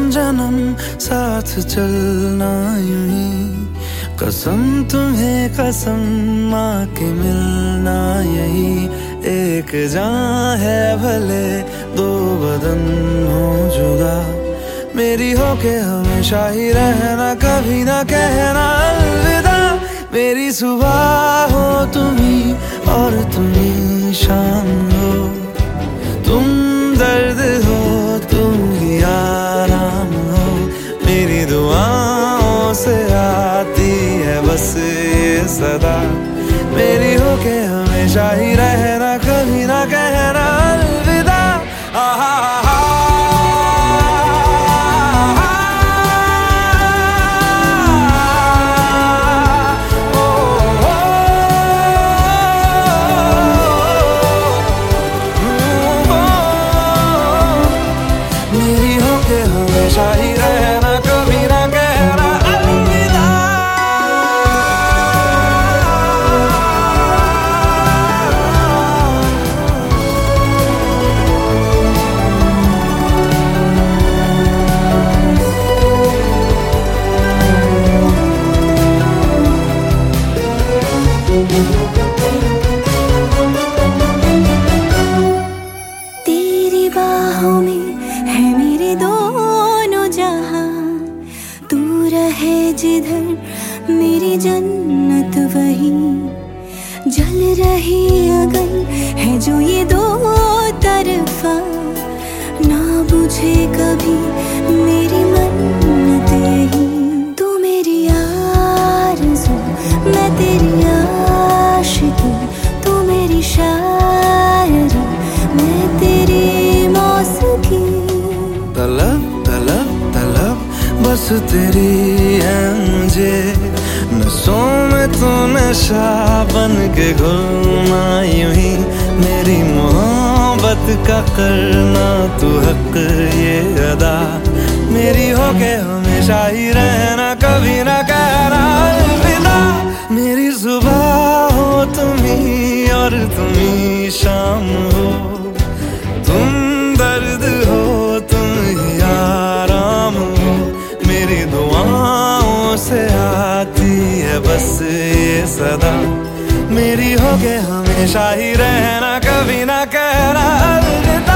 जन्म साथ चलना यूं ही, कसम तुम्हें कसम माँ के मिलना यही। एक जान है भले दो बदन हो जुदा, मेरी हो के हमेशा ही रहना, कभी ना कहना अलविदा। मेरी सुबह हो तुम्ही और तुम्ही शाम हो, तुम दर्द हो तुम ही आराम हो। मेरी दुआओं से आती है बस ये सदा, मेरी हो के हमेशा ही रहना, कभी ना कहना अलविदा। हमेशा ही रहना, कभी ना कहना अलविदा। तेरी बाहों में है मेरे दोनों जहां, तू रहे जिधर मेरी जन्नत वही। जल रही अगन है जो ये दो तरफा, ना बुझे कभी मेरी मन्नत यही। तू मेरी आरज़ू मैं तेरी आशिकी, तू मेरी शायरी मैं तेरी मौसीकी। तलब तलब तलब बस तेरी है मुझे, नसों में तो नशा बन के घुलना यूं ही। मेरी मोहब्बत का करना तू हक ये अदा, मेरी हो के हमेशा ही रहना, कभी ना कहना अलविदा। मेरी सुबह हो तुम्ही और तुम्ही शाम हो, तुम दर्द हो तुम ही आराम हो। मेरी दुआओं से आती है बस ये सदा, मेरी हो के हमेशा ही रहना, कभी ना कहना अलविदा।